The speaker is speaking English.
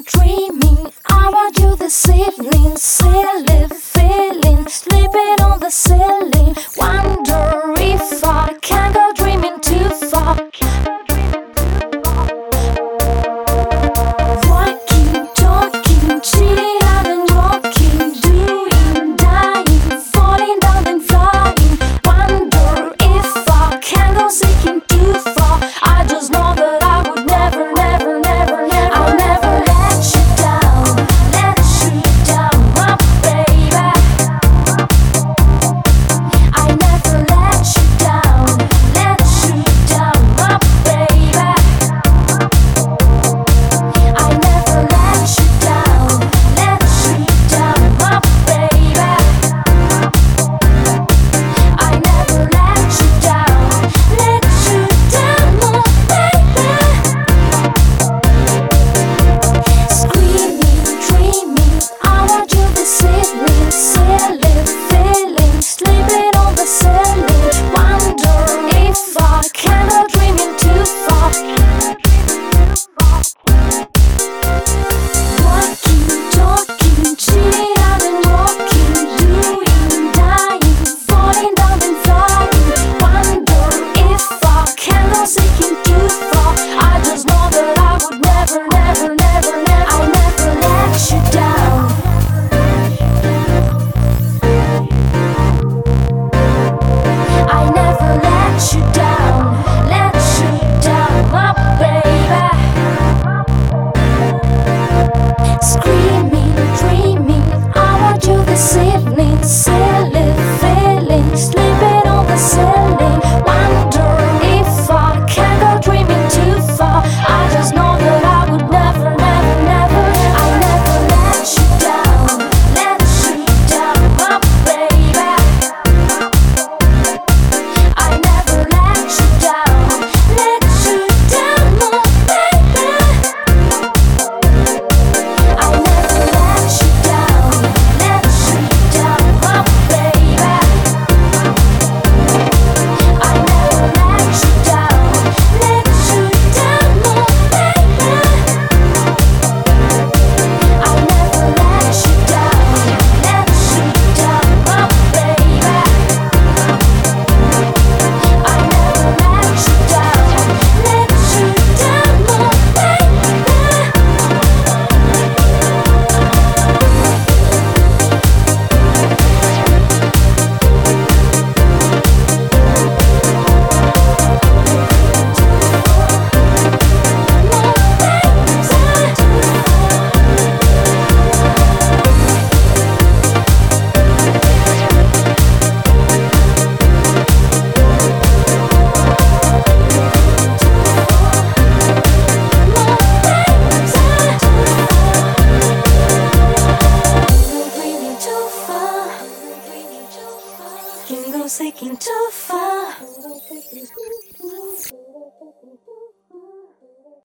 dreaming about you this evening. Silly feeling, sleeping on the ceiling. Wonder if I can go dreaming too far. Walking, talking, chilling out and walking, doing, dying, falling down and flying. Wonder if I can go seeking too far. I just know that I would never, never, never, never, I'll never let you down, my baby. I never let you down, my baby. I never let you down, my baby. I never let you down, my baby. Screaming, dreaming, I want you this evening. Silly feeling, sleeping on the ceiling. Wonder if I can go dreaming too far. Walking, talking, chilling out and walking, doing, dying, falling down and flying. Wonder if I can go seeking too far. I just know that I would never, never, never, never, I'll never let you down. I never let you down, my baby. Screaming, dreaming, I want you this evening. Silly feeling, sleeping on the ceiling. Wonder if I can go dreaming too far. I just know that I would never, never, never, I'll never let you down, my baby. I never let you down, my baby. I never let you down, my baby. I never let you down, my baby. I never let you down, my baby. I never let you down, Can go seeking too far.